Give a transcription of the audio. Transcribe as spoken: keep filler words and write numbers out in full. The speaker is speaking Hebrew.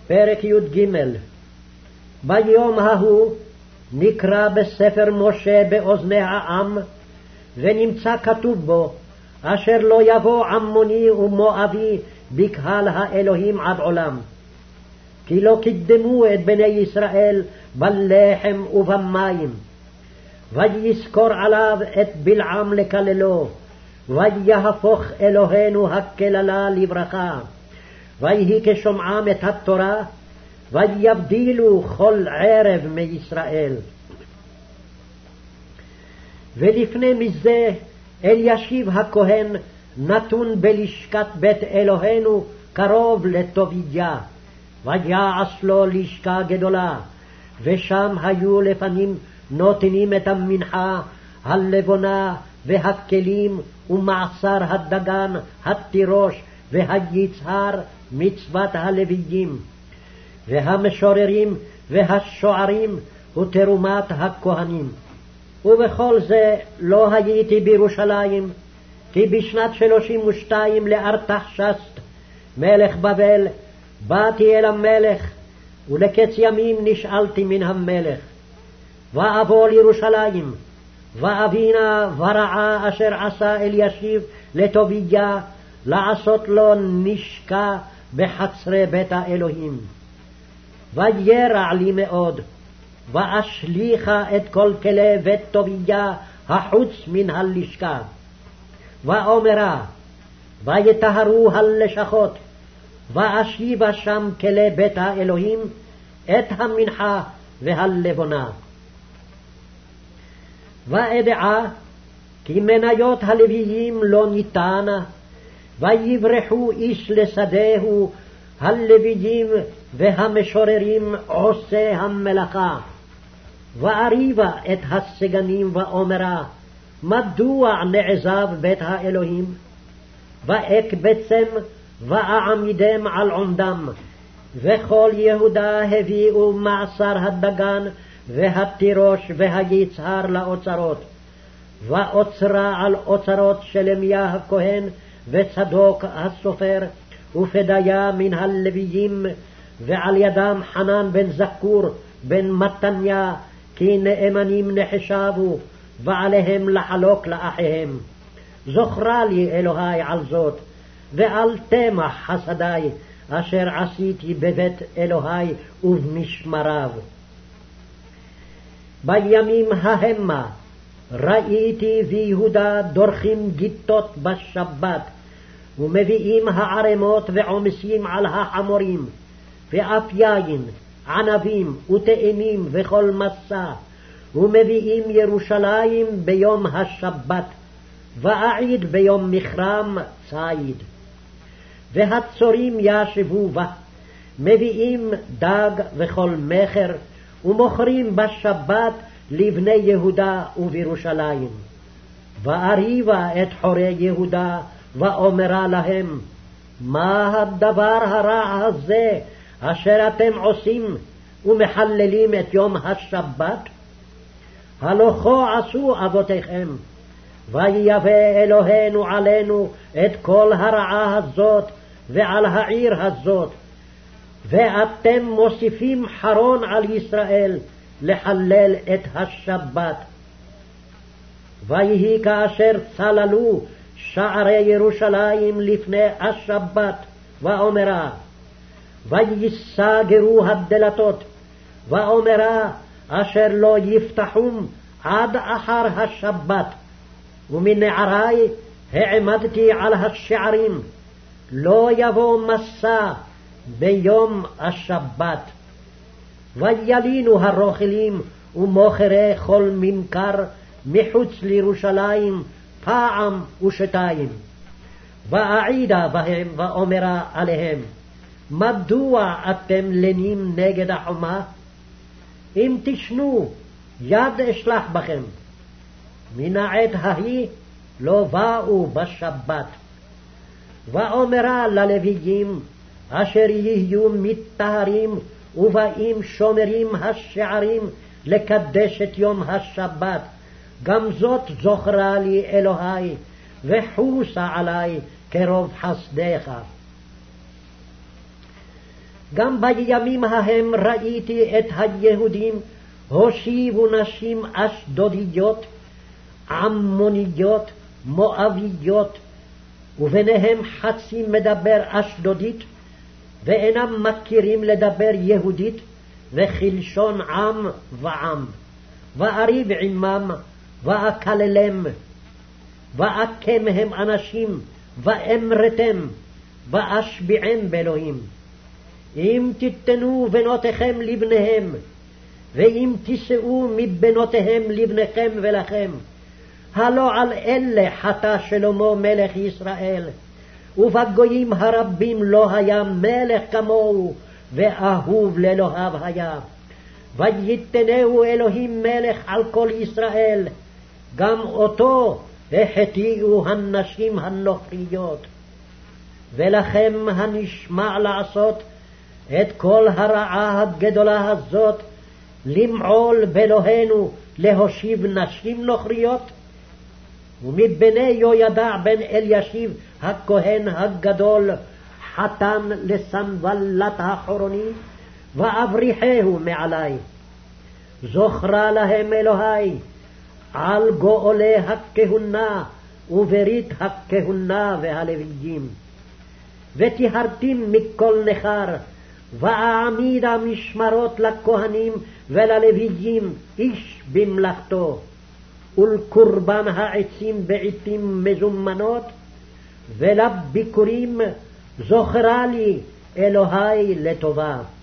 פרק י"ג. ביום ההוא נקרא בספר משה באוזני העם, ונמצא כתוב בו, אשר לא יבוא עמוני ומואבי בקהל האלוהים עד עולם. כי לא קידמו את בני ישראל בלחם ובמים. ויזכור עליו את בלעם לקללו, ויהפוך אלוהינו הקללה לברכה. ויהי כשומעם את התורה, ויבדילו כל ערב מישראל. ולפני מזה אלישיב הכהן נתון בלשכת בית אלוהינו קרוב לטוביה, ויעש לו לשכה גדולה, ושם היו לפנים נותנים את המנחה, הלבונה והכלים ומעשר הדגן, התירוש והיצהר, מצוות הלוויים, והמשוררים והשוערים ותרומת הכהנים. ובכל זה לא הייתי בירושלים, כי בשנת שלושים ושתיים לארתחשסט מלך בבל באתי אל המלך, ולקץ ימים נשאלתי מן המלך, ואבוא לירושלים, ואבינה ורעה אשר עשה אלישיב לטוביה, לעשות לו נשקה בחצרי בית האלוהים. וירע לי מאוד, ואשליכה את כל כלי בית טוביה החוץ מן הלשכה. ואומרה, ויטהרו הלשכות, ואשיבה שם כלי בית האלוהים, את המנחה והלבונה. ואדעה כי מניות הלוויים לא ניתנה, ויברחו איש לשדהו, הלוויים והמשוררים עושי המלאכה. ואריבה את הסגנים ואומרה, מדוע נעזב בית האלוהים? ואקבצם ואעמידם על עומדם. וכל יהודה הביאו מעשר הדגן והתירוש והיצהר לאוצרות, ואוצרה על אוצרות שלמיה הכהן וצדוק הסופר ופדיה מן הלוויים, ועל ידם חנן בן זכור בן מתניה, כי נאמנים נחשבו, ועליהם לחלוק לאחיהם. זוכרה לי אלוהי על זאת, ועל תמח חסדי אשר עשיתי בבית אלוהי ובמשמריו. בימים ההמה ראיתי ביהודה דורכים גיטות בשבת, ומביאים הערמות ועומסים על החמורים, ואף יין, ענבים ותאנים וכל מסע, ומביאים ירושלים ביום השבת, ואעיד ביום מכרם ציד. והצורים ישבו בה, מביאים דג וכל מחר, ומוכרים בשבת לבני יהודה ובירושלים. ואריבה את חורי יהודה, ואומרה להם, מה הדבר הרע הזה אשר אתם עושים ומחללים את יום השבת? הלא כה עשו אבותיכם, ויבא אלוהינו עלינו את כל הרעה הזאת ועל העיר הזאת, ואתם מוסיפים חרון על ישראל לחלל את השבת. ויהי כאשר צללו שערי ירושלים לפני השבת, ואומרה, ויסגרו הדלתות, ואומרה, אשר לא יפתחום עד אחר השבת. ומנערי העמדתי על השערים, לא יבוא מסע ביום השבת. וילינו הרוכלים ומוכרי כל ממכר מחוץ לירושלים פעם ושתיים. ואעידה בהם ואומרה עליהם, מדוע אתם לנים נגד החומה? אם תשנו, יד אשלח בכם. מן העת ההיא לא באו בשבת. ואומרה ללוויים אשר יהיו מטהרים ובאים שומרים השערים לקדש את יום השבת, גם זאת זוכרה לי אלוהי, וחוסה עלי כרוב חסדיך. גם בימים ההם ראיתי את היהודים הושיבו נשים אשדודיות, עמוניות, מואביות, וביניהם חצי מדבר אשדודית, ואינם מכירים לדבר יהודית, וכלשון עם ועם. ואריב עמם, ואקללם, ואקמהם אנשים, ואמרתם, ואשביעם באלוהים. אם תיתנו בנותיכם לבניהם, ואם תישאו מבנותיהם לבניכם ולכם, הלא על אלה חטא שלמה מלך ישראל, ובגויים הרבים לא היה מלך כמוהו, ואהוב לאלוהיו היה. ויתנהו אלוהים מלך על כל ישראל, גם אותו החטיאו הנשים הנוכריות. ולכם הנשמע לעשות את כל הרעה הגדולה הזאת, למעול באלוהינו להושיב נשים נוכריות? ומבני יהוידע בן אלישיב הכהן הגדול חתן לסנבלת החורוני, ואבריחהו מעלי. זוכרה להם אלוהי על גואלי הכהונה וברית הכהונה והלוויים. וטיהרתים מכל נכר, ואעמידה משמרות לכהנים וללוויים איש במלאכתו, ולקורבן העצים בעתים מזומנות, ולביקורים זוכרה לי אלוהי לטובה.